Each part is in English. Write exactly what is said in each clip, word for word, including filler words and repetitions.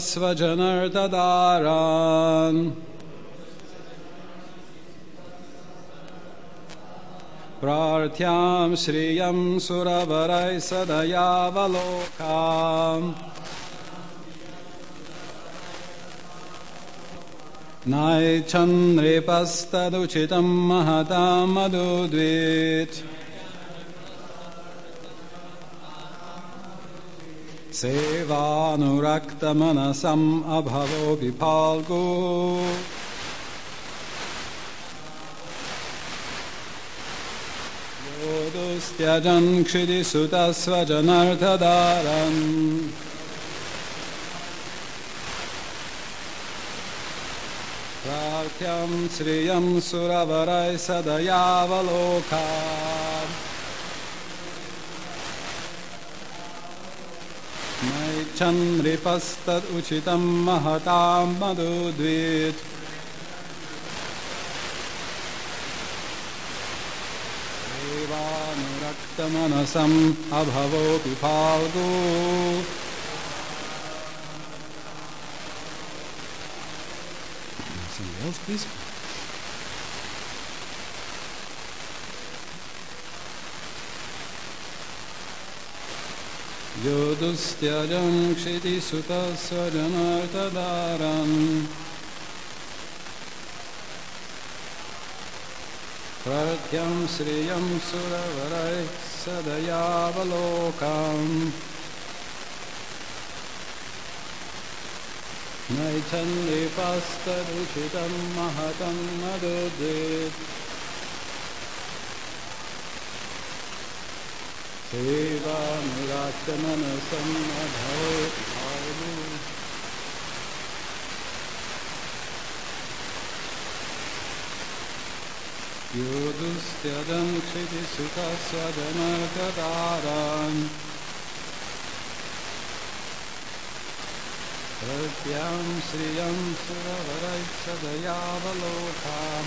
Svajanartadaran Prartyam Shriyam Suravarai Sadayavalokam Naichandripastaduchitam Mahatam Madhudvit Sevanurakta Manasam Abhavo Vipalgu Yodustyajan Kshidi Sutasvajanartadaran Pratyam Sriyam Suravarai Sadayavalokam Naichandripastad Uchitam Mahatam Madhudvit Sevanurakta Manasam Abhavo Vipalgu Somebody else, please. Yodustyajan Kshiti Sutasvajanartadaran Pratyam Sriyam Suravarai Sadayavalokam Naichandripastad-uchitam Mahatam Madhudvit Sevanurakta Manasam Abhavo Vipalgu Yodustyajan Kshiti Sutasvajanartadaran Pratyam Sriyam Suravarai Sadayavalokam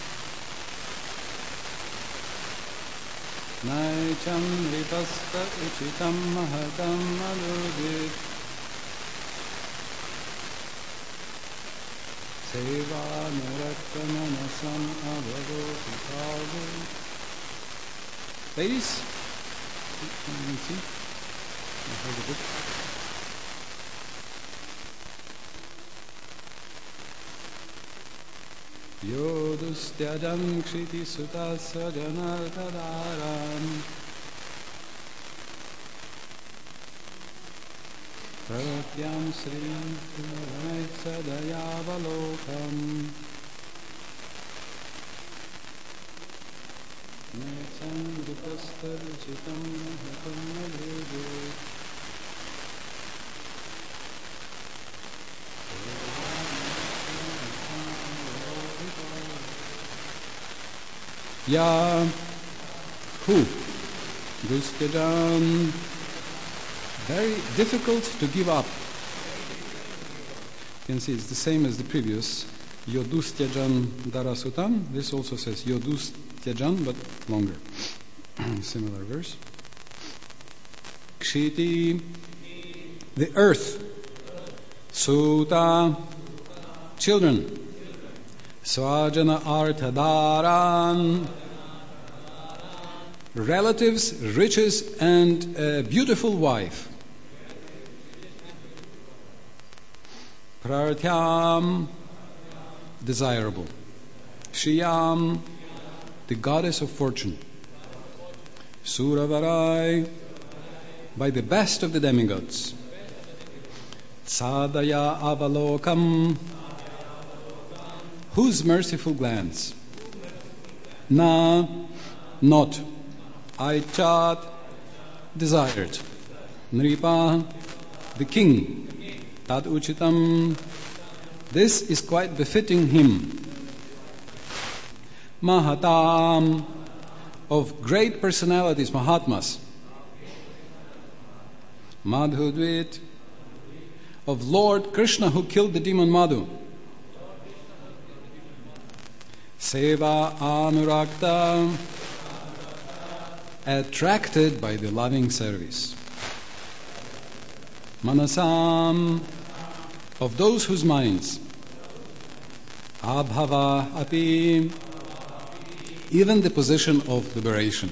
Naichandripastad-uchitam Mahatam Madhudvit Sevanurakta Manasam Abhavo Vipalgu. Ladies, let me see. I hold the book. Yodustyajan Kshiti Sutasvajanartadaran Pratyam Sriyam Suravarai Sadayavalokam Naichandripastad-uchitam Mahatam Madhudvit Ya Hu Dustyajan, very difficult to give up. You can see it's the same as the previous Yodustyajan Darasutam. This also says Yodustyajan but longer. Similar verse. Kshiti, the earth. Suta, children. Svajana Artadaran, relatives, riches, and a beautiful wife. Prartyam, desirable. Shriyam, the goddess of fortune. Suravarai, by the best of the demigods. Sadaya Avalokam, whose merciful glance? Na, not. Aichat, desired. Nripa, the king. Tad uchitam, this is quite befitting him. Mahatam, of great personalities, Mahatmas. Madhudvit, of Lord Krishna who killed the demon Madhu. Seva Anurakta, attracted by the loving service. Manasam, of those whose minds abhava api, even the position of liberation.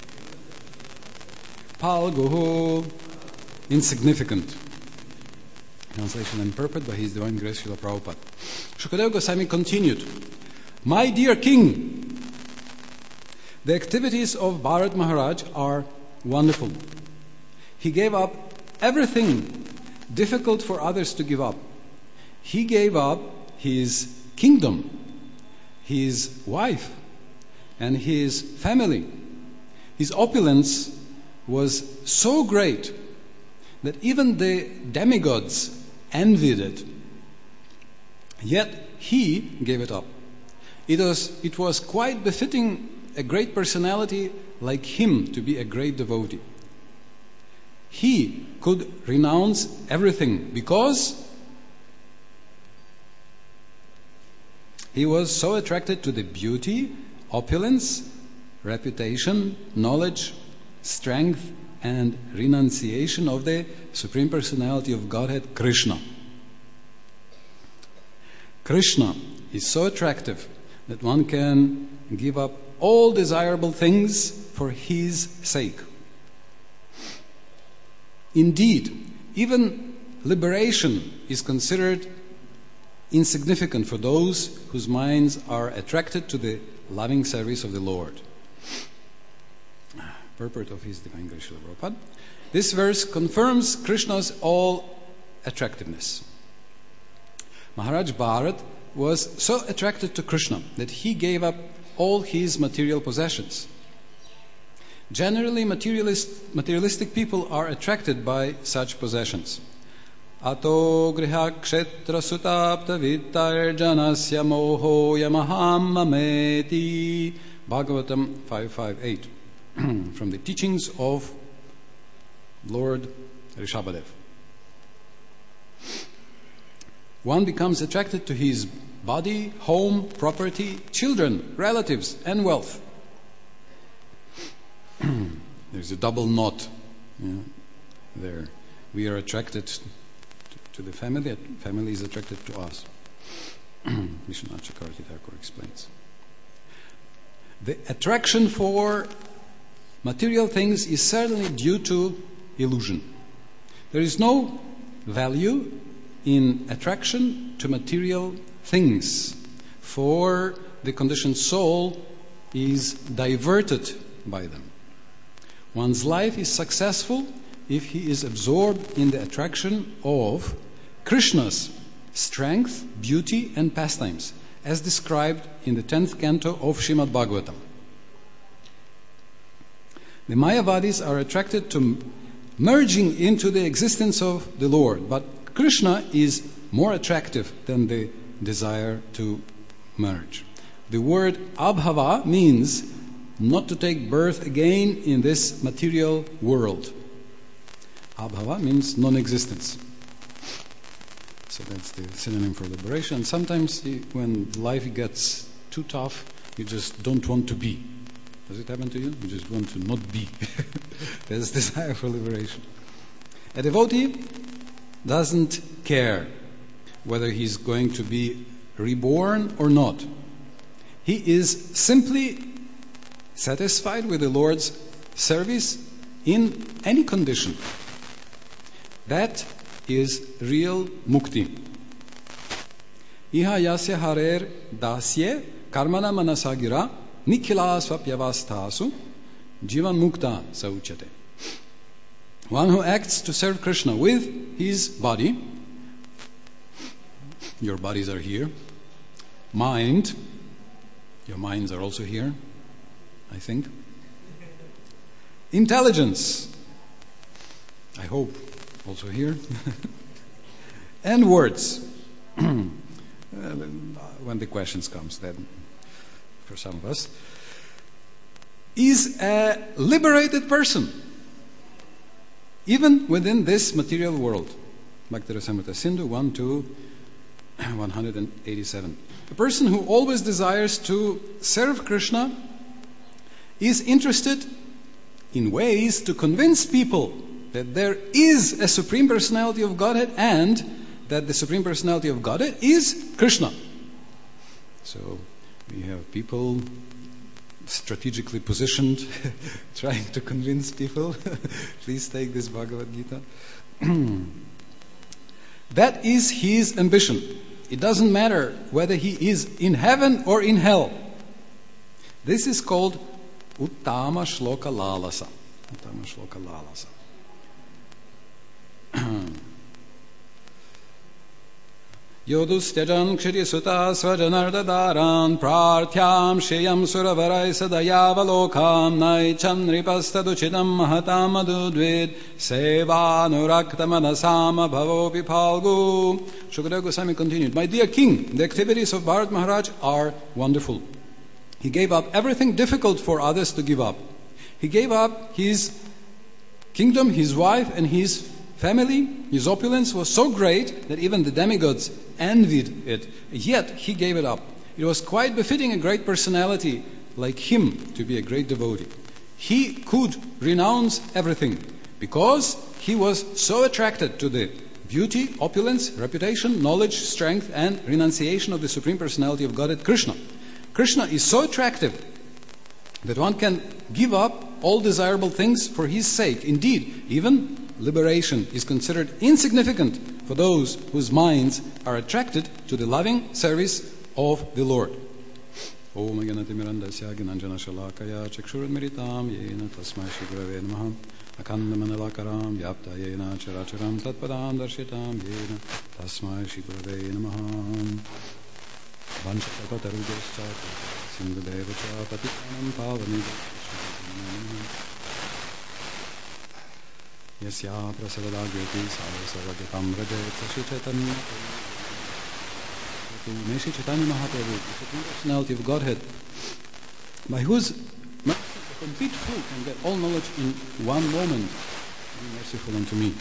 Palguhu, insignificant. Translation and purport by His Divine Grace Srila Prabhupada. Shukadeva Goswami continued, my dear king, the activities of Bharat Maharaj are wonderful. He gave up everything difficult for others to give up. He gave up his kingdom, his wife, and his family. His opulence was so great that even the demigods envied it. Yet he gave it up. It was, it was quite befitting a great personality like him to be a great devotee. He could renounce everything because he was so attracted to the beauty, opulence, reputation, knowledge, strength, and renunciation of the Supreme Personality of Godhead, Krishna. Krishna is so attractive that one can give up all desirable things for His sake. Indeed, even liberation is considered insignificant for those whose minds are attracted to the loving service of the Lord. Purport of His Divine Grace Srila Prabhupada. This verse confirms Krishna's all attractiveness. Maharaj Bharat was so attracted to Krishna that he gave up all his material possessions. Generally, materialist, materialistic people are attracted by such possessions. Ato griha kshetra sutapta vittar janasya moho yamaham mameti. Bhagavatam five fifty-eight. From the teachings of Lord Rishabhadev. One becomes attracted to his body, home, property, children, relatives, and wealth. There's a double knot, you know, there. We are attracted to, to the family, family is attracted to us. Vishwanath Chakravarti Thakur explains. The attraction for material things is certainly due to illusion. There is no value in attraction to material things, for the conditioned soul is diverted by them. One's life is successful if he is absorbed in the attraction of Krishna's strength, beauty, and pastimes, as described in the tenth canto of Srimad Bhagavatam. The Mayavadis are attracted to merging into the existence of the Lord, but Krishna is more attractive than the desire to merge. The word abhava means not to take birth again in this material world. Abhava means non-existence. So that's the synonym for liberation. Sometimes when life gets too tough, you just don't want to be. Does it happen to you? You just want to not be. There's desire for liberation. A devotee doesn't care whether he's going to be reborn or not. He is simply satisfied with the Lord's service in any condition. That is real mukti. Iha yasya harer dasye karmana manasagira Nikhila swapyavastasu jivan mukta sauchate. One who acts to serve Krishna with his body, your bodies are here, mind, your minds are also here, I think, intelligence, I hope also here, and words. When the questions comes, then for some of us, is a liberated person, even within this material world. Bhakti-rasamrita Sindhu one to one eighty-seven. A person who always desires to serve Krishna is interested in ways to convince people that there is a Supreme Personality of Godhead and that the Supreme Personality of Godhead is Krishna. So we have people strategically positioned, trying to convince people, please take this Bhagavad Gita. That is his ambition. It doesn't matter whether he is in heaven or in hell. This is called Uttama Shloka Lalasa. Uttama Shloka Lalasa. Yodustyajan Kshirisuta Svajanardadaran Prarthyam Sheyam Suravarai Sadayavalokan Naichan Ripastaduchidam Mahatam Adudvid Sevanuraktamanasama Bhavopi Palgu. Shukadeva Goswami continued, my dear king, the activities of Bharat Maharaj are wonderful. He gave up everything difficult for others to give up. He gave up his kingdom, his wife, and his family. His opulence was so great that even the demigods envied it. Yet he gave it up. It was quite befitting a great personality like him to be a great devotee. He could renounce everything because he was so attracted to the beauty, opulence, reputation, knowledge, strength, and renunciation of the Supreme Personality of Godhead, Krishna. Krishna is so attractive that one can give up all desirable things for his sake. Indeed, even liberation is considered insignificant for those whose minds are attracted to the loving service of the Lord. Om Ganati Mirandasya Ginanjana Shalakaya Chakshurudmiritam Yena Tasmai Shigrave Namaha Akanda Manalakaram Yapta Yena Characharam Tatpadam Darshitam Yena Tasmai Shigrave Namaha Vanchatatarudescha Sindhudevacha Patikanam Pavani Yasya Prasadagati Sarasavaditam Rajet Sashi Chaitanya May Shri Chaitanya Mahaprabhu, the Supreme Personality of Godhead, by whose mercy the complete fool can get all knowledge in one moment, be merciful unto me.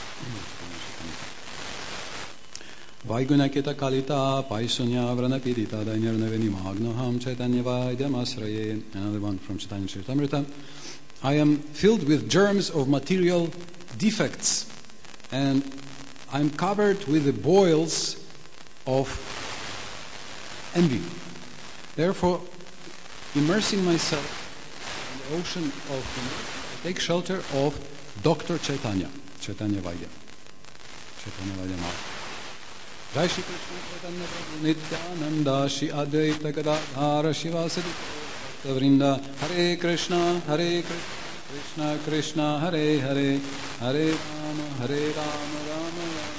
Vaigunakita Kalita Paisunya Vranapidita Dainirnaveni Magnoham Chaitanya Vaidyamasraye. Another one from Chaitanya Charitamrita. I am filled with germs of material defects, and I'm covered with the boils of envy. Therefore, immersing myself in the ocean of humility, I take shelter of Doctor Chaitanya, Chaitanya Vaidya, Chaitanya Vaidya Maharaj. Jai Shri Krishna Chaitanya Prabhu Nityananda Shri Advaita Gadadhara Shivasadi Vrinda. Hare Krishna, Hare Krishna, Krishna Krishna, Hare Hare, Hare Rama, Hare Rama, Rama Rama.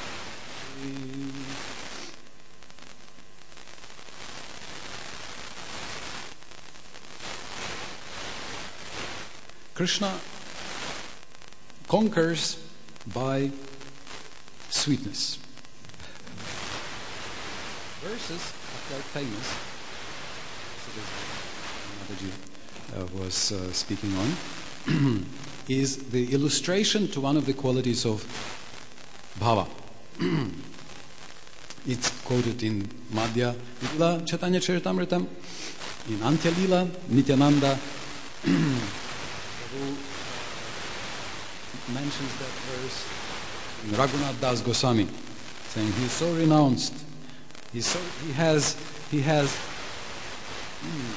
Krishna conquers by sweetness. Verses are quite famous. Mataji uh, was uh, speaking on is the illustration to one of the qualities of bhava. It's quoted in Madhya Lila Chaitanya Charitamrita, in Antya Lila Nityananda who mentions that verse in Raghunath Das Goswami, saying he is so renounced, he's so, he has he has mm,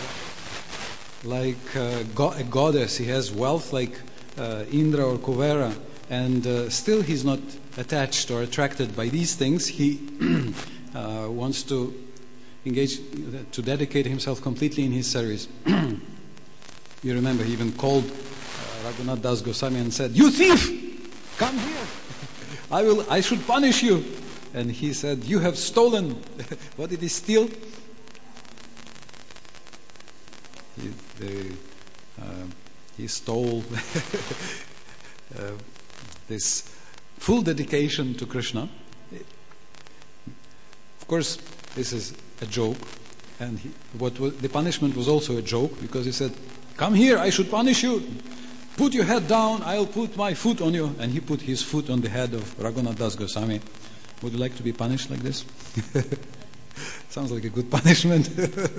like uh, go- a goddess, he has wealth like uh, Indra or Kuvera, and uh, still he's not attached or attracted by these things. He uh, wants to engage, to dedicate himself completely in his service. You remember, he even called uh, Raghunath Das Goswami and said, "You thief! Come here! I will. I should punish you." And he said, "You have stolen." What did he steal? He, the, uh, he stole uh, this full dedication to Krishna. Of course, this is a joke, and he, what was, the punishment was also a joke, because he said, "Come here, I should punish you. Put your head down, I'll put my foot on you." And he put his foot on the head of Raghunath Das Goswami. Would you like to be punished like this? Sounds like a good punishment.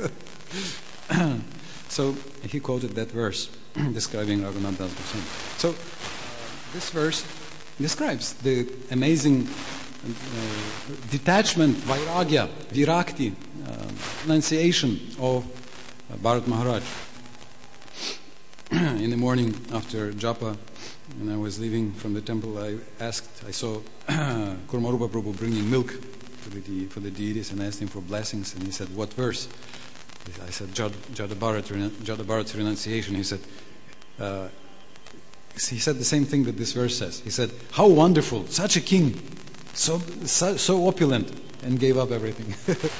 So he quoted that verse describing Raghunath Das Goswami. So uh, this verse describes the amazing uh, detachment, vairagya, virakti, uh, renunciation of uh, Bharat Maharaj. In the morning after japa, when I was leaving from the temple, I asked, I saw Kurmarupa Prabhu bringing milk for the, de- for the deities, and I asked him for blessings, and he said, what verse? I said, Jada Bharat, Jada Bharat's renunciation. He said, uh, he said the same thing that this verse says. He said, how wonderful, such a king, so so, so opulent, and gave up everything.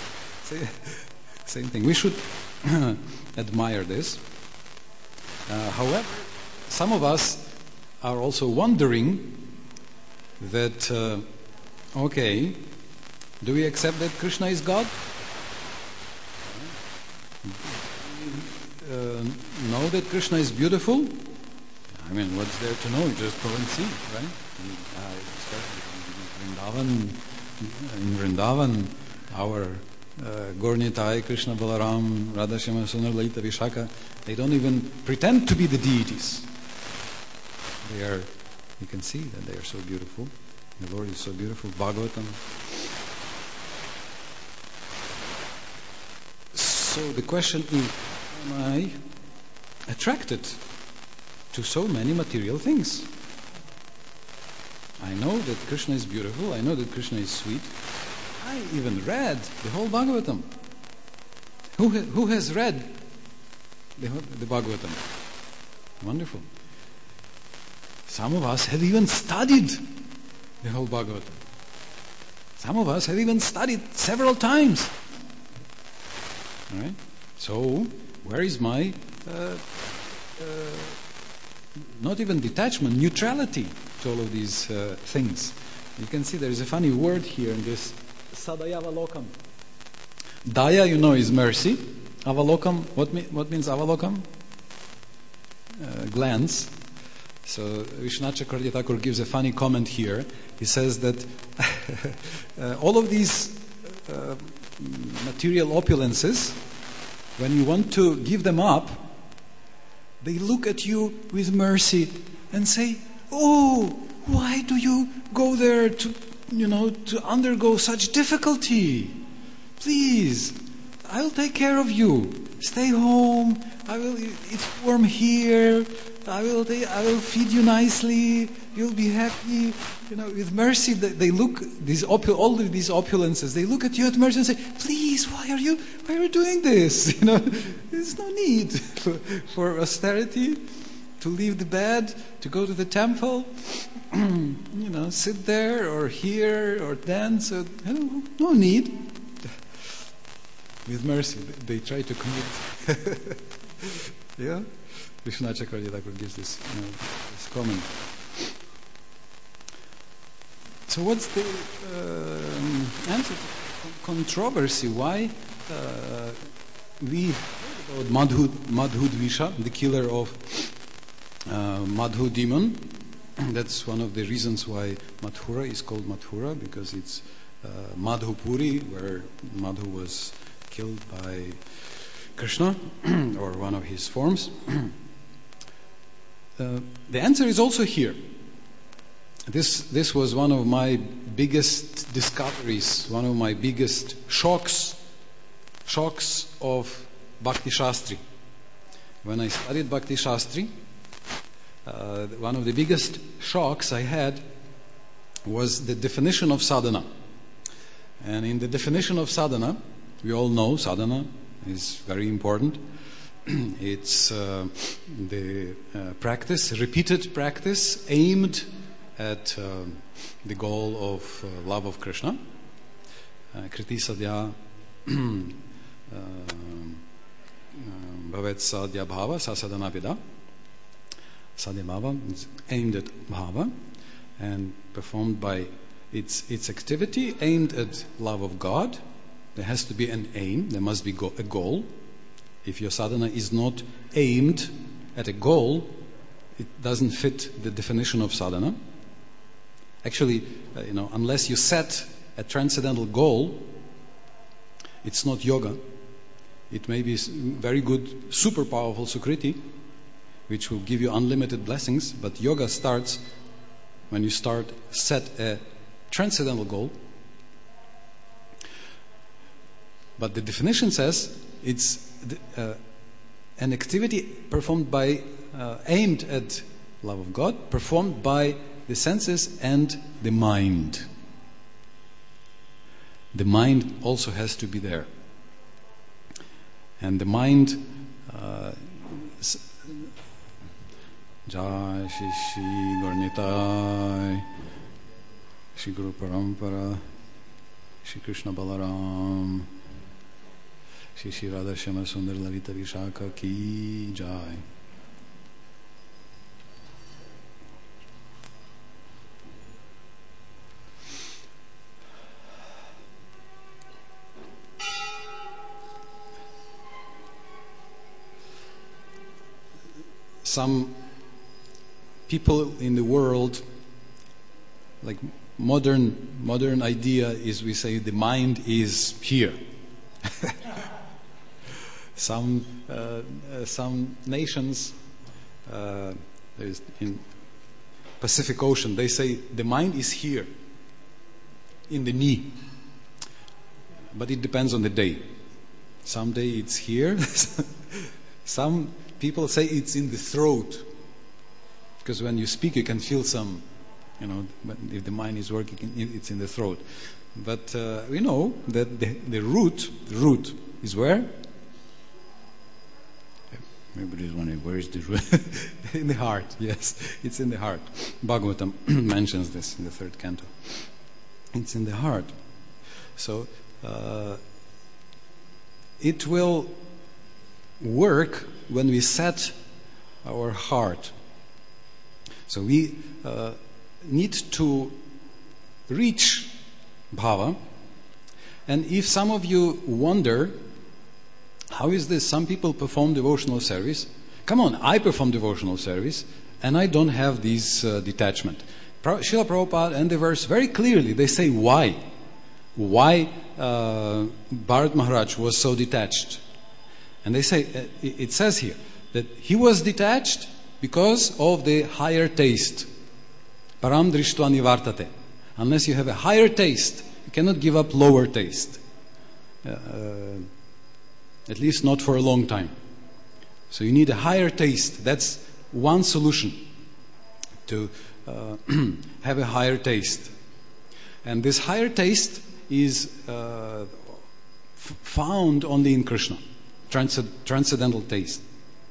Same thing. We should admire this. Uh, however, some of us are also wondering that, uh, okay, do we accept that Krishna is God? Uh, know that Krishna is beautiful? I mean, what's there to know? Just go and see, right? And, uh, especially in Vrindavan, in Vrindavan, our uh, Gaur-Nitai, Krishna, Balaram, Radha-Shama, Sundar, Lalita, Vishaka, they don't even pretend to be the deities. They are, you can see that they are so beautiful. The Lord is so beautiful. Bhagavatam. So the question is, am I attracted to so many material things? I know that Krishna is beautiful. I know that Krishna is sweet. I even read the whole Bhagavatam. Who, ha- who has read the, the Bhagavatam? Wonderful. Some of us have even studied the whole Bhagavatam. Some of us have even studied several times. All right? So, where is my uh, uh, not even detachment, neutrality to all of these uh, things? You can see there is a funny word here in this Sadaya Avalokam. Daya, you know, is mercy. Avalokam, what, me, what means avalokam? Uh, glance. So Vishwanath Chakravarti Thakur gives a funny comment here. He says that uh, all of these uh, material opulences, when you want to give them up, they look at you with mercy and say, oh, why do you go there to, you know, to undergo such difficulty? Please, I'll take care of you. Stay home. I will. It's warm here. I will. I will feed you nicely. You'll be happy. You know, with mercy, they, they look these opu- all of these opulences. They look at you at mercy and say, "Please, why are you? Why are you doing this? You know, there's no need for, for austerity. To leave the bed, to go to the temple, you know, sit there or hear or dance. Or, no, no need." With mercy, they try to commit. Yeah, Vishwanath Chakravarti Thakur gives this, you know, this comment. So, what's the uh, answer to controversy? Why uh, we heard about Madhu, Madhudvisha, the killer of uh, Madhu demon? That's one of the reasons why Mathura is called Mathura, because it's uh, Madhupuri, where Madhu was killed by Krishna or one of his forms. uh, the answer is also here. This this was one of my biggest discoveries, one of my biggest shocks, shocks of Bhakti Shastri. When I studied Bhakti Shastri, uh, one of the biggest shocks I had was the definition of sadhana. And in the definition of sadhana, we all know sadhana is very important. It's uh, the uh, practice, repeated practice aimed at uh, the goal of uh, love of Krishna. Kriti sadhya bhavet sadhya bhava sasadhana vida. Sadhya bhava is aimed at bhava and performed by its its activity aimed at love of God. There has to be an aim. There must be go- a goal. If your sadhana is not aimed at a goal, it doesn't fit the definition of sadhana. Actually, uh, you know, unless you set a transcendental goal, it's not yoga. It may be very good, super powerful sukriti, which will give you unlimited blessings. But yoga starts when you start set a transcendental goal. But the definition says it's uh, an activity performed by, uh, aimed at love of God, performed by the senses and the mind. The mind also has to be there. And the mind, uh, Jai Shri Shri Gaurnitai, Shri Guru Parampara, Shri Krishna Balaram, Shri Shri Radha Shama Sundar Lalita Vishaka Ki Jai. Some people in the world, like modern modern idea is, we say the mind is here. some uh, uh, some nations, uh, there's in Pacific Ocean, they say the mind is here, in the knee. But it depends on the day. Some day it's here. Some people say it's in the throat, because when you speak you can feel some, you know, if the mind is working, it's in the throat. But uh, we know that the, the root, the root is where? Everybody's wondering, where is the root? In the heart, yes, it's in the heart. Bhagavatam mentions this in the third canto. It's in the heart. So uh, it will work when we set our heart. So we uh, need to reach bhava. And if some of you wonder, how is this? Some people perform devotional service. Come on, I perform devotional service and I don't have this uh, detachment. Srila Prabhupada and the verse very clearly, they say why. Why uh, Bharat Maharaj was so detached. And they say, uh, it says here, that he was detached because of the higher taste. Param drishtva nivartate. Unless you have a higher taste, you cannot give up lower taste. Uh, at least not for a long time. So you need a higher taste. That's one solution to uh, have a higher taste. And this higher taste is uh, f- found only in Krishna. Transcend- transcendental taste.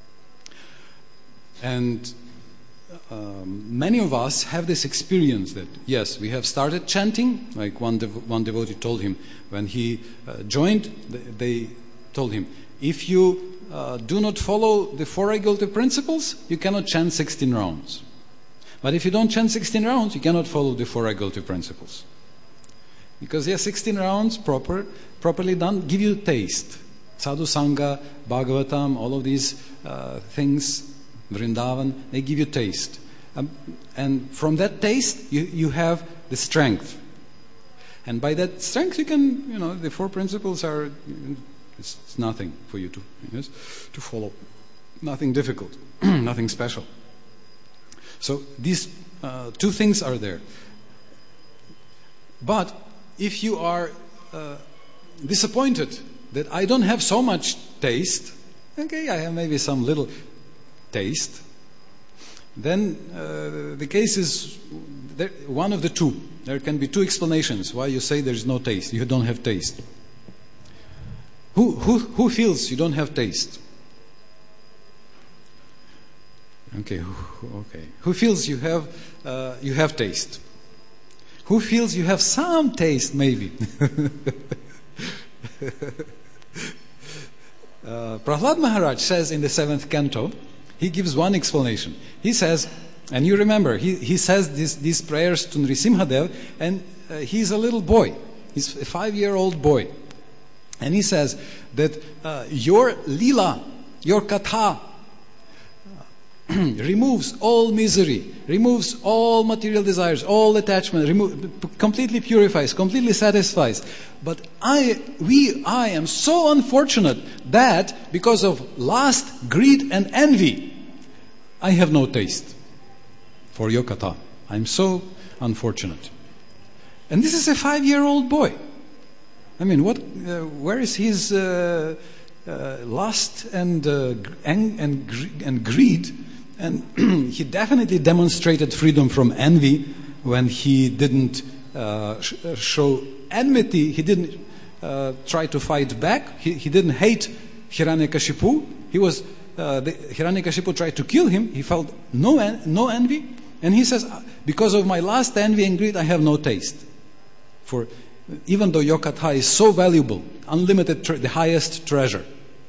And um, many of us have this experience that, yes, we have started chanting, like one, dev- one devotee told him when he uh, joined, they told him, if you uh, do not follow the four regulative principles, you cannot chant sixteen rounds. But if you don't chant sixteen rounds, you cannot follow the four regulative principles. Because, yes, sixteen rounds proper, properly done give you taste. Sadhu Sangha, Bhagavatam, all of these uh, things, Vrindavan, they give you taste. Um, and from that taste, you, you have the strength. And by that strength, you can, you know, the four principles are, it's, it's nothing for you to, yes, to follow. Nothing difficult, nothing special. So these uh, two things are there. But if you are uh, disappointed that I don't have so much taste, okay, I have maybe some little taste, then uh, the case is there, one of the two. There can be two explanations why you say there is no taste. You don't have taste. Who who who feels you don't have taste? Okay, who, okay. Who feels you have uh, you have taste? Who feels you have some taste, maybe? uh, Prahlad Maharaj says in the seventh canto, he gives one explanation. He says, and you remember, he, he says this, these prayers to Nrisimhadev, and uh, he's a little boy. He's a five-year-old boy. And he says that uh, your lila, your katha, removes all misery, removes all material desires, all attachment, remove, completely purifies, completely satisfies. But I, we, I am so unfortunate that because of lust, greed and envy, I have no taste for your katha. I'm so unfortunate. And this is a five-year-old boy. I mean, what? Uh, where is his uh, uh, lust and uh, and and, and greed? And he definitely demonstrated freedom from envy when he didn't uh, sh- show enmity. He didn't uh, try to fight back. He, he didn't hate Hiranyakashipu. He was uh, the, Hiranyakashipu tried to kill him. He felt no en- no envy, and he says, because of my lust, envy, and greed, I have no taste. For even though your katha is so valuable, unlimited, tre- the highest treasure.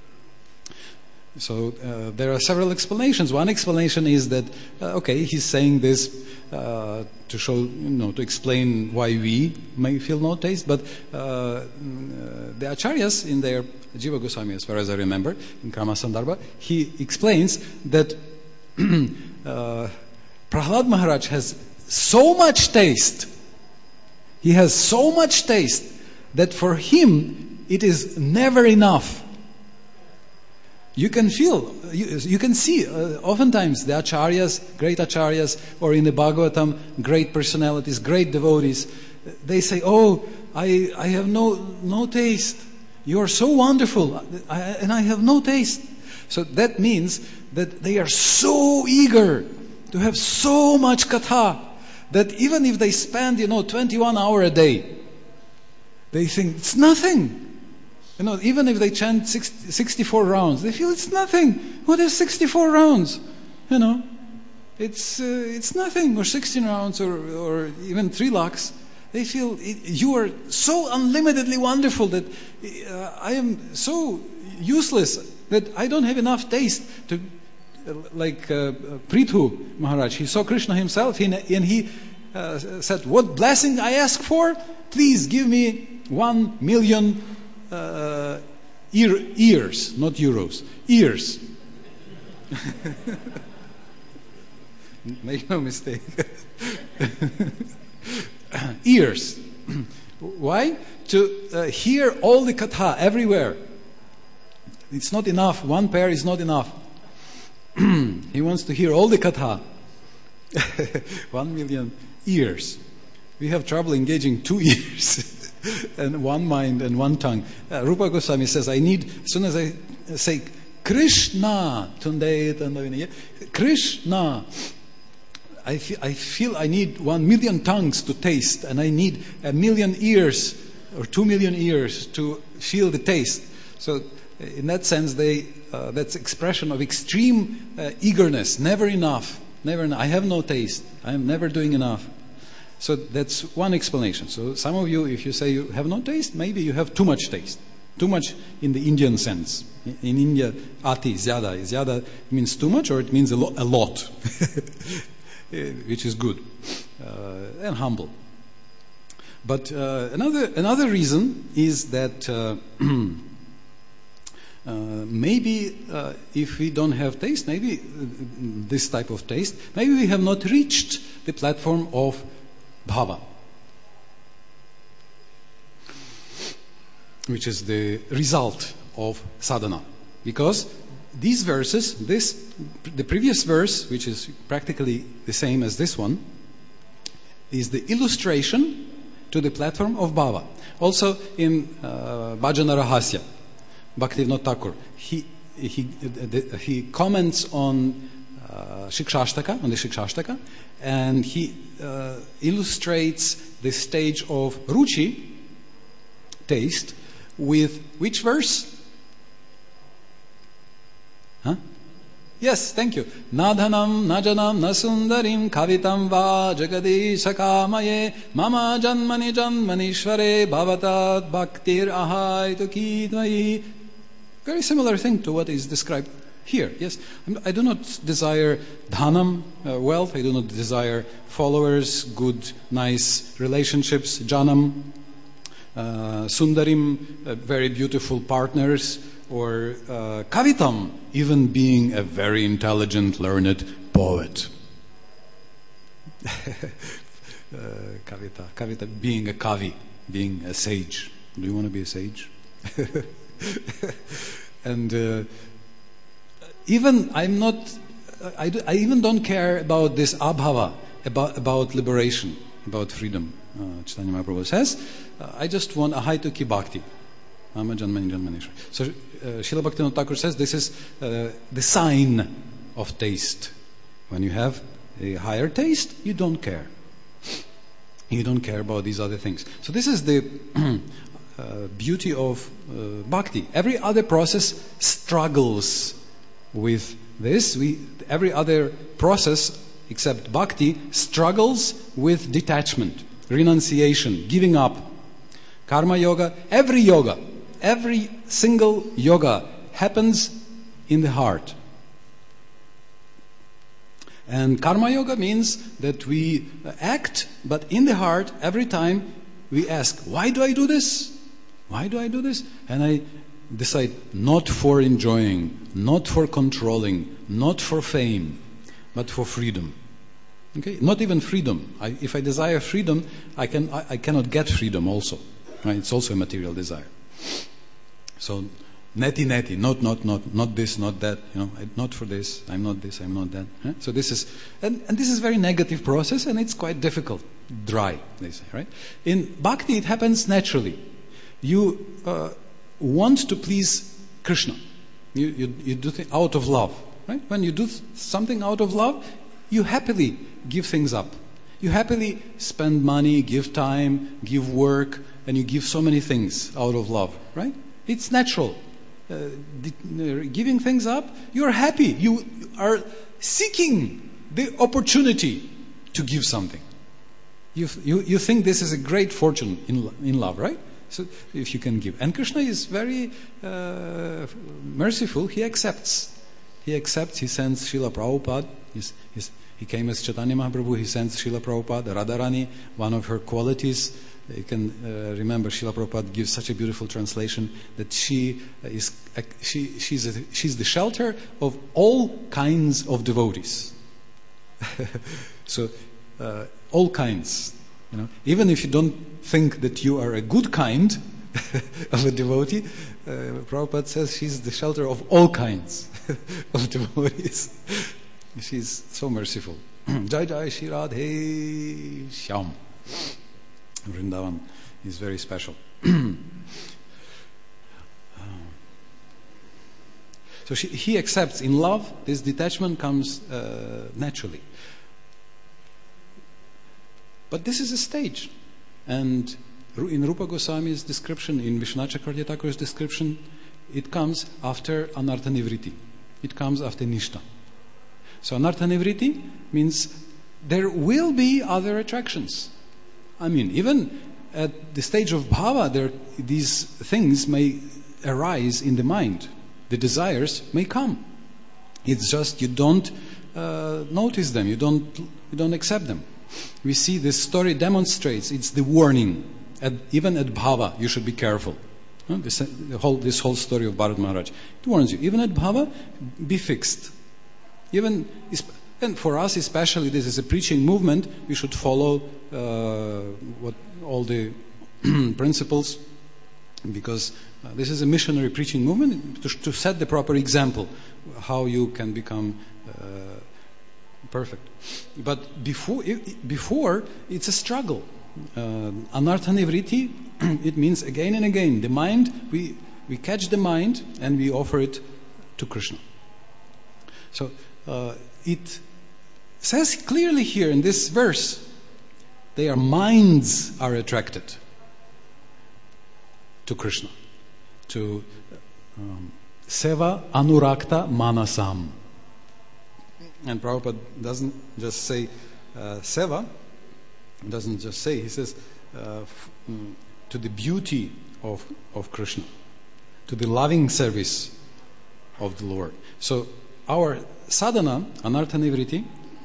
So uh, there are several explanations. One explanation is that uh, okay, he's saying this uh, to show, you know, to explain why we may feel no taste. But uh, uh, the acharyas in their Jiva Goswami, as far as I remember, in Krama Sandarbha, he explains that uh, Prahlad Maharaj has so much taste. He has so much taste that for him it is never enough. You can feel, you, you can see, uh, oftentimes the acharyas, great acharyas, or in the Bhagavatam, great personalities, great devotees, they say, oh, I I have no no taste. You are so wonderful, I, and I have no taste. So that means that they are so eager to have so much katha, that even if they spend, you know, twenty-one hours a day, they think it's nothing. You know, even if they chant sixty, sixty-four rounds, they feel it's nothing. What is sixty-four rounds? You know, it's uh, it's nothing. Or sixteen rounds, or or even three lakhs. They feel it, you are so unlimitedly wonderful that uh, I am so useless that I don't have enough taste to. Like uh, Prithu Maharaj, he saw Krishna himself, and he uh, said, "What blessing I ask for? Please give me one million uh, ear, ears, not euros, ears." Make no mistake. Ears. Why? To uh, hear all the katha everywhere. It's not enough. One pair is not enough. He wants to hear all the katha. One million ears. We have trouble engaging two ears and one mind and one tongue. Uh, Rupa Goswami says, I need, as soon as I say Krishna, Krishna, I feel, I feel I need one million tongues to taste, and I need a million ears or two million ears to feel the taste. So in that sense, they uh, that's expression of extreme uh, eagerness. Never enough. Never enough. I have no taste. I am never doing enough. So that's one explanation. So some of you, if you say you have no taste, maybe you have too much taste. Too much in the Indian sense. In, in India, ati, zyada. Zyada means too much, or it means a, lo- a lot, which is good uh, and humble. But uh, another another reason is that. Uh, Uh, maybe uh, if we don't have taste, maybe uh, this type of taste, maybe we have not reached the platform of bhava, which is the result of sadhana. Because these verses, this, the previous verse, which is practically the same as this one, is the illustration to the platform of bhava. Also in uh, Bhajana Rahasya, Bhaktivinoda Thakur, he he he comments on uh, Shikshashtaka, on the Shikshashtaka, and he uh, illustrates the stage of ruchi, taste, with which verse? Huh? Yes, thank you. Nadhanam, najanam, nasundarim, kavitam va jagadisha kamaye, mama janmani janmanishvare, bhavatat bhaktir ahaitu kidvayi. Very similar thing to what is described here. Yes, I do not desire dhanam, uh, wealth. I do not desire followers, good, nice relationships, janam, uh, sundarim, uh, very beautiful partners, or uh, kavitam, even being a very intelligent, learned poet. uh, kavita, kavita, being a kavi, being a sage. Do you want to be a sage? And uh, even I'm not, I, do, I even don't care about this abhava, about, about liberation. about freedom. Uh, Chaitanya Mahaprabhu says, uh, I just want a Haituki Bhakti. Ama Janmani Janmaneshwar. So uh, Srila Bhaktivinoda Thakur says this is uh, the sign of taste. When you have a higher taste, you don't care. You don't care about these other things. So this is the uh, beauty of uh, bhakti. Every other process struggles with this. We, every other process except bhakti struggles with detachment, renunciation, giving up. Karma yoga, every yoga, every single yoga happens in the heart. And karma yoga means that we act, but in the heart, every time we ask, why do I do this? Why do I do this? And I decide not for enjoying, not for controlling, not for fame, but for freedom. Okay? Not even freedom. I, if I desire freedom, I can I, I cannot get freedom also. Right? It's also a material desire. So neti neti, not not not not this, not that. You know, I, not for this. I'm not this. I'm not that. Huh? So this is and, and this is a very negative process, and it's quite difficult, dry. They say, right? In bhakti, it happens naturally. You uh, want to please Krishna. You you you do things out of love, right? When you do something out of love, you happily give things up. You happily spend money, give time, give work, and you give so many things out of love, right? It's natural. Uh, di- giving things up, you're happy. You are seeking the opportunity to give something. You, you, you think this is a great fortune in, in love, right? So if you can give. And Krishna is very uh, merciful. He accepts. He accepts. He sends Srila Prabhupada. He's, he's, he came as Chaitanya Mahaprabhu. He sends Srila Prabhupada. Radharani, one of her qualities. You can uh, remember Srila Prabhupada gives such a beautiful translation that she is uh, she she's a, she's the shelter of all kinds of devotees. So uh, all kinds, you know, even if you don't think that you are a good kind of a devotee, uh, Prabhupada says she's the shelter of all kinds of devotees. She's so merciful. Jai Jai Shri Radhe Shyam. Vrindavan is very special. So she, he accepts in love. This detachment comes uh, naturally. But this is a stage. And in Rupa Goswami's description, in Vishwanath Chakravarti Thakur's description, it comes after Anartha Nivriti. It comes after Nishta. So Anartha Nivriti means there will be other attractions. I mean, even at the stage of bhava, there, these things may arise in the mind. The desires may come. It's just you don't uh, notice them. You don't you don't accept them. We see this story demonstrates it's the warning. At, even at bhava, you should be careful. Huh? This, the whole, this whole story of Bharat Maharaj, it warns you. Even at bhava, be fixed. Even. And for us especially, this is a preaching movement, we should follow uh, what all the principles, because uh, this is a missionary preaching movement, to, to set the proper example, how you can become uh, perfect. But before, before it's a struggle. Uh, Anartha Nivriti, it means again and again, the mind, we, we catch the mind and we offer it to Krishna. So uh, it says clearly here in this verse, their minds are attracted to Krishna, to um, Seva Anurakta Manasam. And Prabhupada doesn't just say uh, Seva, doesn't just say, he says uh, f- um, to the beauty of, of Krishna, to the loving service of the Lord. So our sadhana, Anartha Nivriti,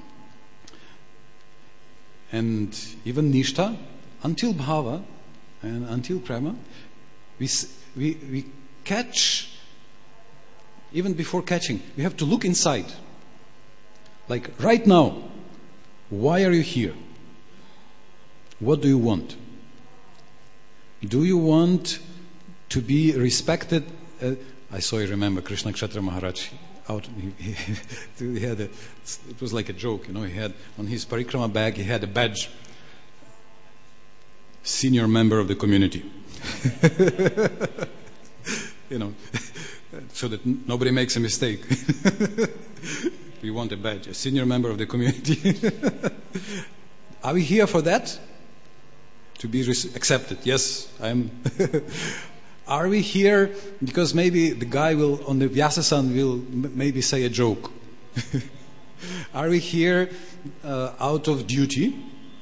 and even Nishta, until bhava and until prema, we, we, we catch, even before catching, we have to look inside. Like right now, why are you here? What do you want? Do you want to be respected? Uh, I saw you remember Krishna Kshetra Maharaj. Out, he, he, he had a, it was like a joke, you know. He had on his parikrama bag, he had a badge, senior member of the community. You know, so that n- nobody makes a mistake. We want a badge, a senior member of the community. Are we here for that? To be re- accepted? Yes, I am. Are we here because maybe the guy will on the Vyasasan will m- maybe say a joke? Are we here uh, out of duty?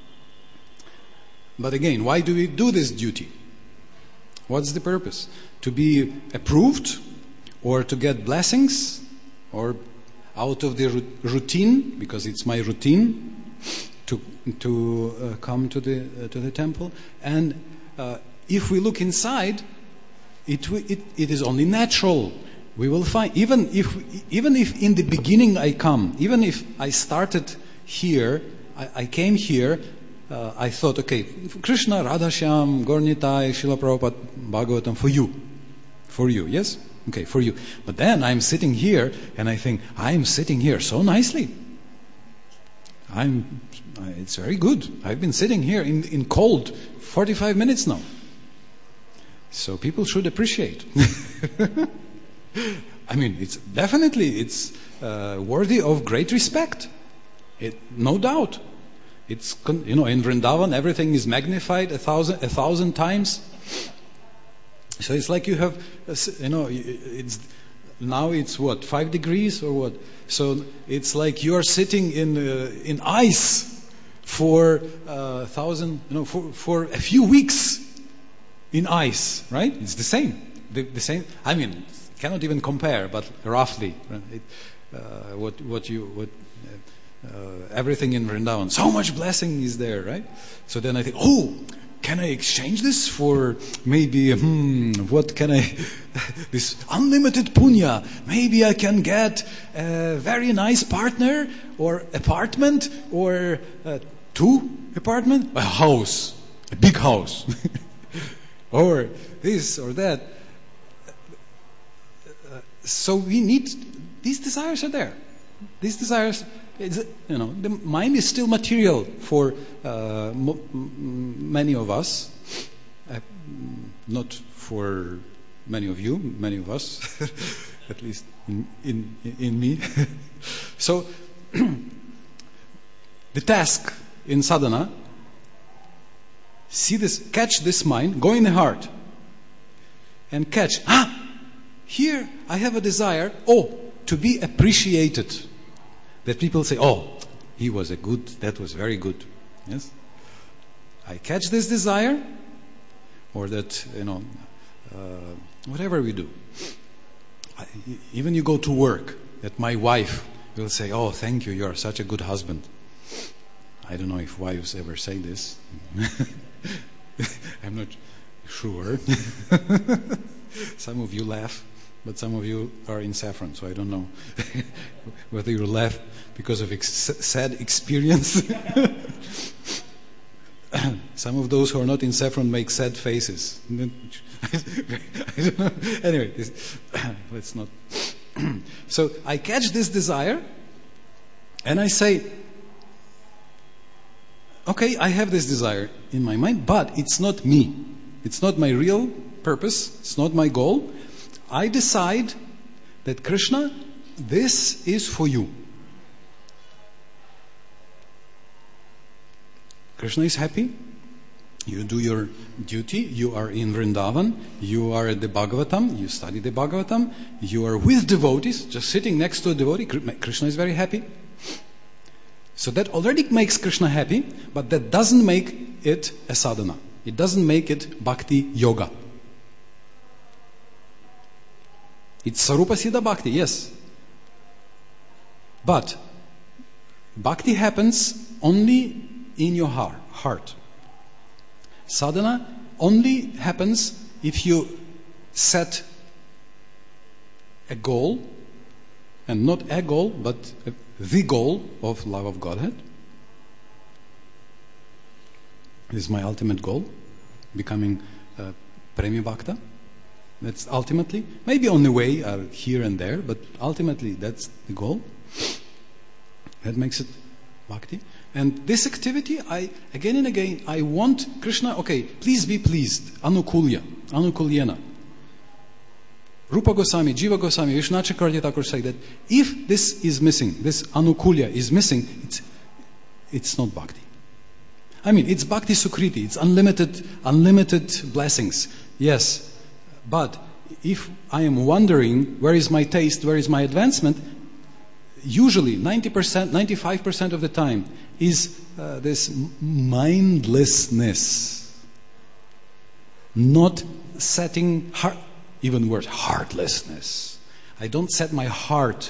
But again, why do we do this duty? What's the purpose? To be approved, or to get blessings, or out of the ru- routine, because it's my routine to to uh, come to the uh, to the temple. And uh, if we look inside, it, w- it it is only natural. We will find, even if even if in the beginning I come, even if I started here, I, I came here. Uh, I thought, okay, Krishna, Radhashyam, Gaura-Nitai, Srila Prabhupada, Bhagavatam, for you. For you, yes? Okay, for you. But then I'm sitting here and I think, I'm sitting here so nicely. I'm, it's very good. I've been sitting here in, in cold forty-five minutes now. So people should appreciate. I mean, it's definitely, it's uh, worthy of great respect. It, no doubt. It's, you know, in Vrindavan everything is magnified a thousand a thousand times. So it's like you have, you know, it's now it's what, five degrees or what? So it's like you are sitting in uh, in ice for a thousand, you know, for for a few weeks in ice, right? It's the same, the, the same. I mean, cannot even compare, but roughly, it, uh, what what you what. Uh, Uh, everything in Vrindavan. So much blessing is there, right? So then I think, oh, can I exchange this for maybe, hmm, what can I, this unlimited punya. Maybe I can get a very nice partner or apartment or uh, two apartment, a house, a big house. Or this or that. Uh, so we need, these desires are there. These desires, it's, you know, the mind is still material for uh, m- m- many of us, uh, not for many of you, many of us, at least in in, in me. So the task in sadhana: see this, catch this mind, go in the heart, and catch. Ah, here I have a desire. Oh, to be appreciated. That people say, oh, he was a good, that was very good. Yes? I catch this desire, or that, you know, uh, whatever we do. I, even you go to work, that my wife will say, oh, thank you, you are such a good husband. I don't know if wives ever say this. I'm not sure. Some of you laugh. But some of you are in saffron, so I don't know whether you laugh because of ex- sad experience. Some of those who are not in saffron make sad faces. I don't know. Anyway, this, let's not. So I catch this desire, and I say, okay, I have this desire in my mind, but it's not me. It's not my real purpose. It's not my goal. I decide that Krishna, this is for you. Krishna is happy. You do your duty. You are in Vrindavan. You are at the Bhagavatam. You study the Bhagavatam. You are with devotees, just sitting next to a devotee. Krishna is very happy. So that already makes Krishna happy, but that doesn't make it a sadhana. It doesn't make it bhakti yoga. It's Sarupa Siddha Bhakti, yes. But bhakti happens only in your heart. Sadhana only happens if you set a goal, and not a goal, but the goal of love of Godhead. This is my ultimate goal, becoming uh, Premi Bhakta. That's ultimately, maybe on the way or here and there, but ultimately that's the goal. That makes it bhakti. And this activity, I again and again, I want Krishna, okay, please be pleased. Anukulya, Anukulyena. Rupa Goswami, Jiva Goswami, Vishwanath Chakravarti Thakur say that if this is missing, this Anukulya is missing, it's, it's not bhakti. I mean, it's bhakti sukriti, it's unlimited, unlimited blessings. Yes, but if I am wondering where is my taste, where is my advancement, usually ninety percent, ninety-five percent of the time is uh, this mindlessness. Not setting, heart, even worse, heartlessness. I don't set my heart.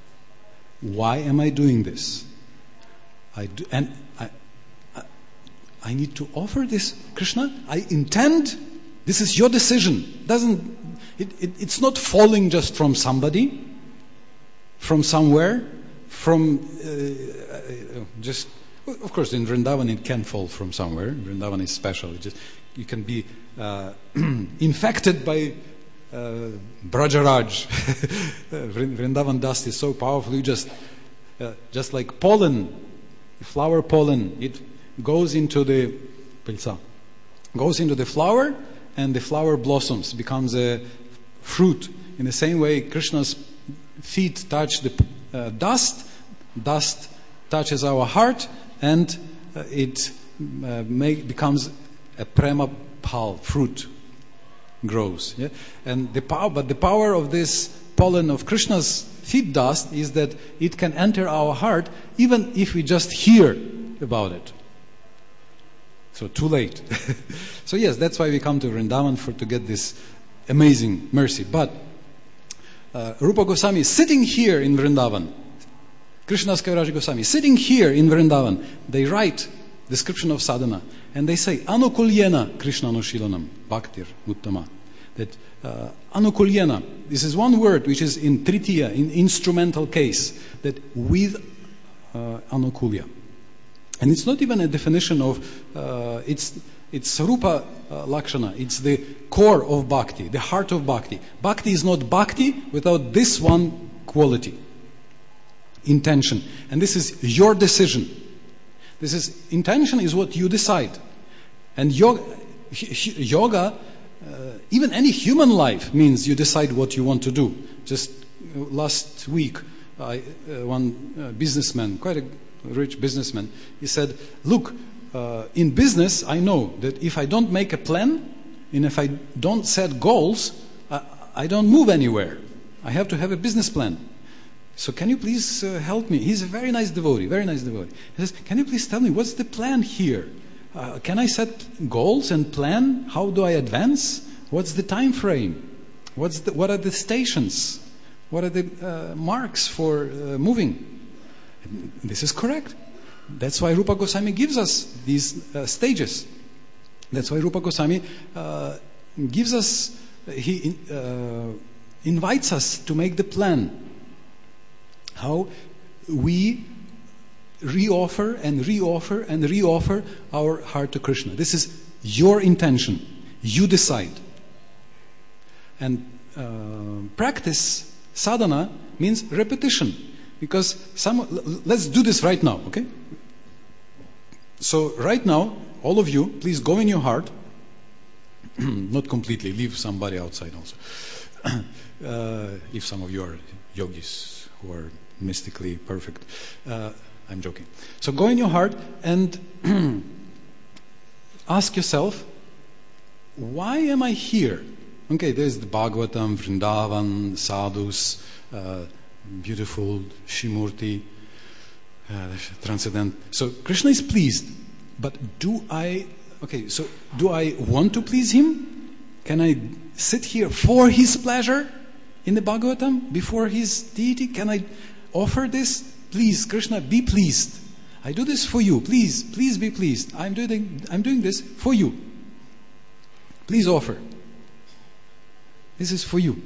Why am I doing this? I do, and I, I, I need to offer this, Krishna. I intend. This is your decision. Doesn't it, it, it's not falling just from somebody, from somewhere, from uh, just. Of course, in Vrindavan it can fall from somewhere. Vrindavan is special. It just you can be uh, infected by uh, Brajaraj. Vrindavan dust is so powerful. You just uh, just like pollen, flower pollen. It goes into the pilsa, goes into the flower, and the flower blossoms, becomes a fruit. In the same way, Krishna's feet touch the uh, dust, dust touches our heart, and uh, it uh, make, becomes a prema pal, fruit grows. Yeah? And the power, but the power of this pollen of Krishna's feet dust is that it can enter our heart even if we just hear about it. So too late. So yes, that's why we come to Vrindavan, for to get this amazing mercy. But uh, Rupa Goswami is sitting here in Vrindavan. Krishnadas Kaviraj Goswami sitting here in Vrindavan. They write description of sadhana and they say Anukulyena Krishna Anushilanam Bhaktir Uttama. That uh, Anukulyena, this is one word which is in Tritiya, in instrumental case, that with uh, Anukulya. And it's not even a definition of, uh, it's it's Sarupa uh, Lakshana, it's the core of Bhakti, the heart of Bhakti. Bhakti is not Bhakti without this one quality, intention. And this is your decision. This is, intention is what you decide. And yoga, yoga uh, even any human life means you decide what you want to do. Just last week, I, uh, one uh, businessman, quite a rich businessman, he said, look, uh, in business I know that if I don't make a plan and if I don't set goals, I, I don't move anywhere. I have to have a business plan. So can you please uh, help me? He's a very nice devotee, very nice devotee. He says, can you please tell me what's the plan here? Uh, can I set goals and plan? How do I advance? What's the time frame? What's the, what are the stations? What are the uh, marks for uh, moving? This is correct. That's why Rupa Goswami gives us these uh, stages. That's why Rupa Goswami uh, gives us, he uh, invites us to make the plan. How we reoffer and reoffer and reoffer our heart to Krishna. This is your intention. You decide. And uh, practice, sadhana, means repetition. Because some, let's do this right now, okay? So right now, all of you, please go in your heart. Not completely, leave somebody outside also. uh, if some of you are yogis who are mystically perfect. Uh, I'm joking. So go in your heart and ask yourself, why am I here? Okay, there's the Bhagavatam, Vrindavan, sadhus, uh, beautiful Shrimurti, uh, transcendent. So Krishna is pleased, but do I, okay, so do I want to please Him? Can I sit here for His pleasure in the Bhagavatam, before His deity? Can I offer this? Please, Krishna, be pleased. I do this for you. Please, please be pleased. I'm doing, I'm doing this for you. Please offer. This is for you.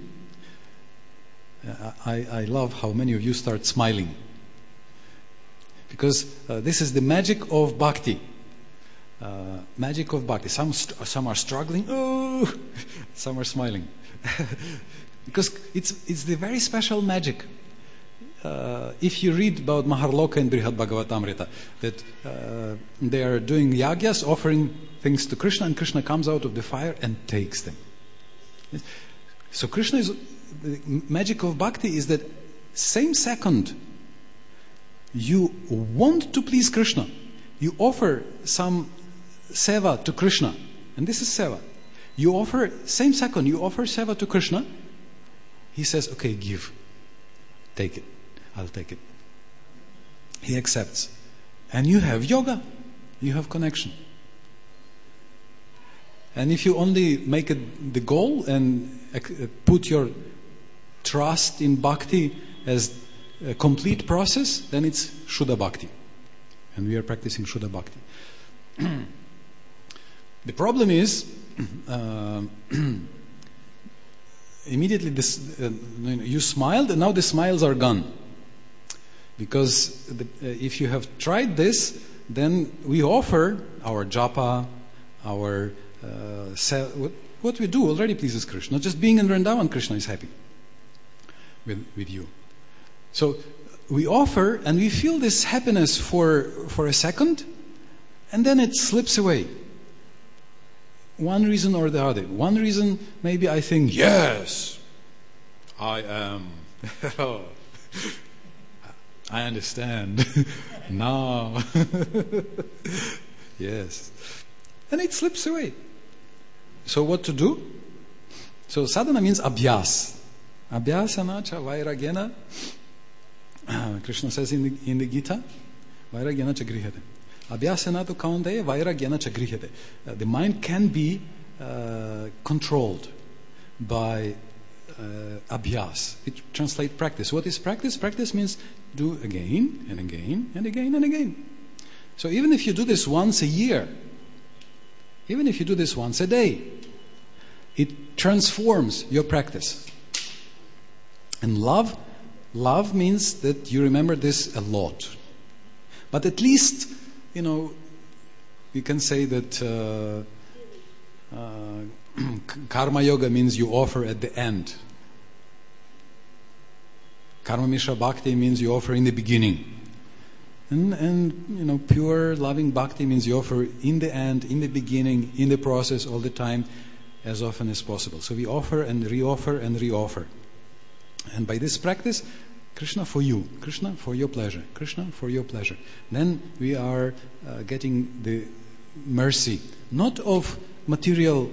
I, I love how many of you start smiling. Because uh, this is the magic of bhakti. Uh, magic of bhakti. Some, st- some are struggling. Oh, some are smiling. Because it's, it's the very special magic. uh, if you read about Maharloka in Brihad Bhagavatamrita, that uh, they are doing yagyas, offering things to Krishna, and Krishna comes out of the fire and takes them. Yes? So Krishna is, the magic of bhakti is that same second you want to please Krishna, you offer some seva to Krishna, and this is seva. You offer, same second, you offer seva to Krishna, he says, okay, give. Take it. I'll take it. He accepts. And you have yoga. You have connection. And if you only make it the goal and put your trust in bhakti as a complete process, then it's Shuddha Bhakti. And we are practicing Shuddha Bhakti. The problem is, uh, immediately this, uh, you smiled and now the smiles are gone. Because the, uh, if you have tried this, then we offer our japa, our uh, se- what, what we do already pleases Krishna. Just being in Vrindavan, Krishna is happy with, with you. So we offer and we feel this happiness for, for a second, and then it slips away. One reason or the other. One reason, maybe I think, yes, I am. I understand. Now. Yes. And it slips away. So what to do? So sadhana means abhyas. Abhyasana cha vairagena. Krishna says in the, in the Gita, vairagena cha grihate. Abhyasana tu kaunteya vairagyana cha grihate. Uh, the mind can be uh, controlled by uh, abhyas. It translates practice. What is practice? Practice means do again and again and again and again. So even if you do this once a year, even if you do this once a day, it transforms your practice. And love, love means that you remember this a lot. But at least, you know, you can say that uh, uh, karma yoga means you offer at the end. Karma mishra bhakti means you offer in the beginning. And, and, you know, pure loving bhakti means you offer in the end, in the beginning, in the process, all the time, as often as possible. So we offer and re-offer and re-offer. And by this practice, Krishna for you, Krishna for your pleasure, Krishna for your pleasure. Then we are uh, getting the mercy, not of material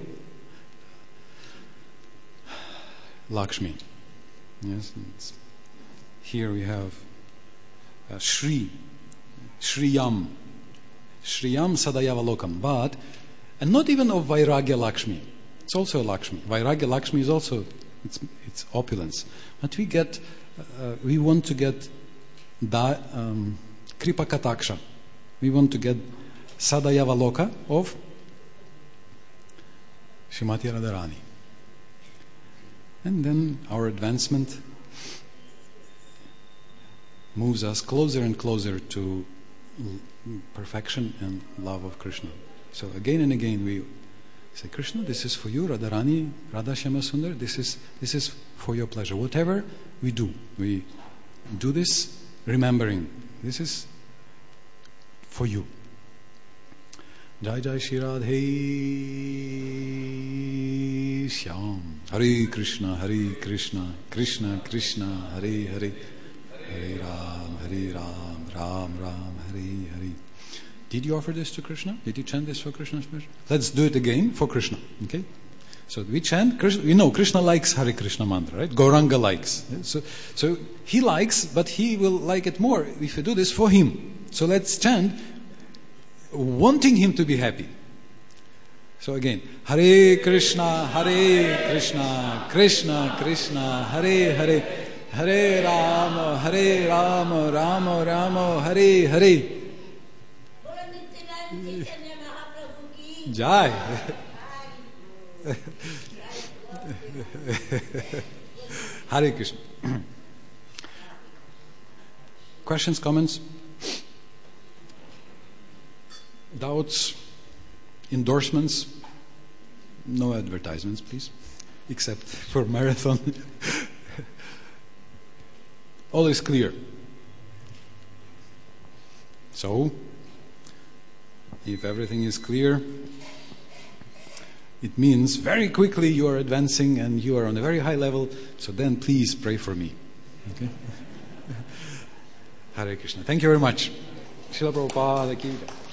Lakshmi. Yes, it's, here we have uh, Shri, Shriyam, Shriyam Sadayavalokam, but, and not even of Vairagya Lakshmi. It's also a Lakshmi. Vairagya Lakshmi is also, it's, it's opulence. But we get Uh, we want to get da, um, Kripa Kataksha. We want to get Sadayavaloka of Srimati Radharani. And then our advancement moves us closer and closer to perfection and love of Krishna. So again and again we say, Krishna, this is for you, Radharani, Radha Shyama Sundar, this is this is for your pleasure. Whatever we do, we do this remembering, this is for you. Jai Jai Shri Radhe Shyam. Hare Krishna, Hare Krishna, Krishna Krishna, Hare Hare, Hare Ram, Hare Ram, Ram Ram, Hare Hare. Did you offer this to Krishna? Did you chant this for Krishna's pleasure? Let's do it again for Krishna. Okay? So we chant, Krishna, we know Krishna likes Hare Krishna mantra, right? Gauranga likes. So, so he likes, but he will like it more if you do this for him. So let's chant, wanting him to be happy. So again, Hare Krishna, Hare Krishna, Krishna Krishna, Hare Hare, Hare Rama, Hare Rama, Rama Rama, Hare Hare. Jai. Hare Krishna. Questions, comments, doubts, endorsements? No advertisements, please, except for marathon. All is clear. So, if everything is clear, it means very quickly you are advancing and you are on a very high level. So then please pray for me. Okay? Hare Krishna. Thank you very much. Srila Prabhupada ki jai.